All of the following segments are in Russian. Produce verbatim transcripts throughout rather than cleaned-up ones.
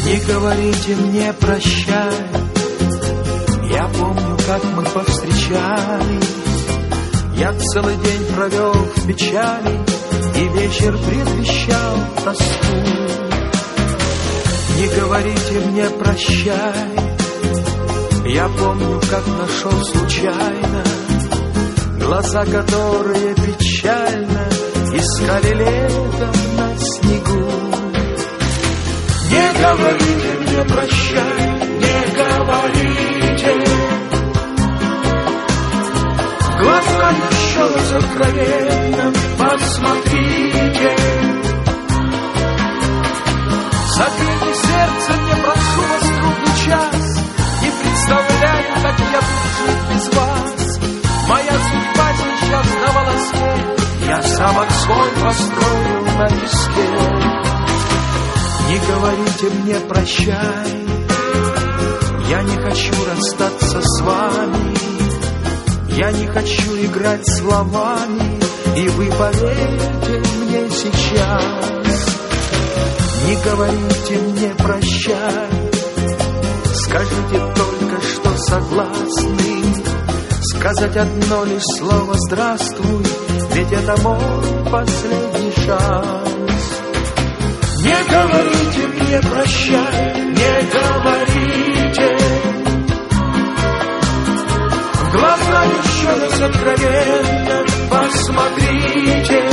Не говорите мне прощай, я помню, как мы повстречались. Я целый день провел в печали, и вечер предвещал тоску. Не говорите мне прощай, я помню, как нашел случайно глаза, которые печально искали летом на снегу. Не говорите мне прощай, не говорите. Глаза еще раз откровенно посмотрите. Согрейте сердце, не прошу вас трудный час. Не представляю, как я буду жить без вас. Моя судьба сейчас на волоске, я замок свой построил на песке. Не говорите мне прощай, я не хочу расстаться с вами. Я не хочу играть словами, и вы поверьте мне сейчас. Не говорите мне прощай, скажите только, что согласны. Сказать одно лишь слово «здравствуй», ведь это мой последний шанс. Не говорите мне прощай, не говорите. В глаза еще раз откровенно посмотрите.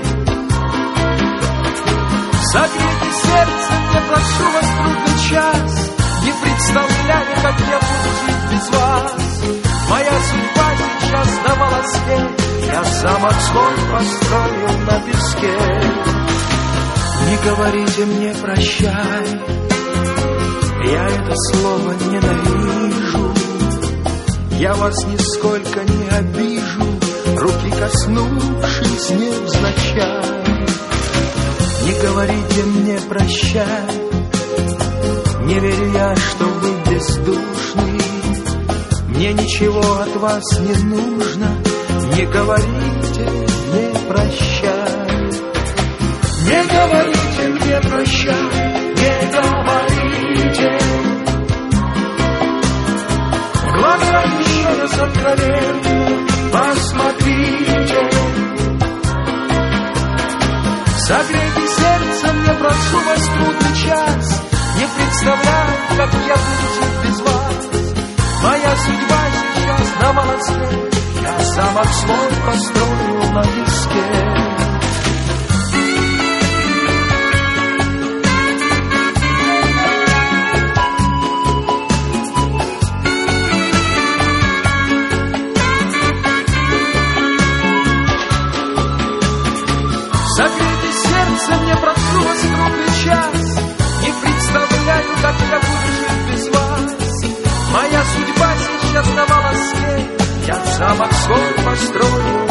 Согрейте сердце, не прошу вас трудный час. Не представляю, как я буду жить без вас. Моя судьба сейчас на волоске, я замок свой построил на песке. Не говорите мне прощай, я это слово ненавижу. Я вас нисколько не обижу, руки коснувшись невзначай. Не говорите мне прощай, не верю я, что вы бездушны. Мне ничего от вас не нужно, не говорите мне прощай. Не говорите мне прощай, не говорите. В глаза еще раз откровенно посмотрите. Согрейте сердце, мне прошу вас трудный час. Не представляю, как я буду жить без вас. Моя судьба сейчас на волоске, я замок свой построил на песке. Согрейте сердце, мне прошу вас трудный час. Не представляю, как я буду жить без вас. Моя судьба сейчас на волоске, я замок свой построю